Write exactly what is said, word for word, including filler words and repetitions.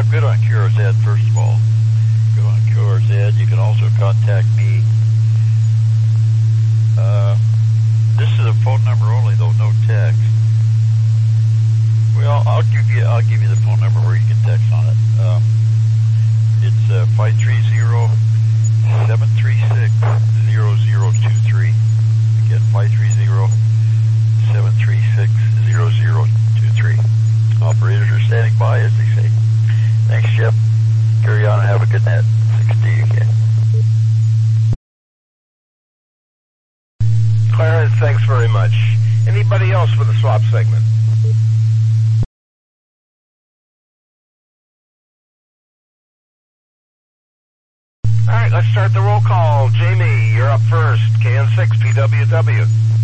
good on Q R Z, first of all. Good on Q R Z. You can also contact me. Uh, this is a phone number only, though, no text. Well, I'll give you I'll give you the phone number where you can text on it. Um, it's uh, five three zero, seven three six, zero zero two three. Again, five three zero, seven three six, zero zero two three. Operators are standing by, as they say. Thanks, Jeff. Carry on and have a good night. six D again. Clarence, thanks very much. Anybody else for the swap segment? All right, let's start the roll call. Jamie, you're up first. K N six P W W.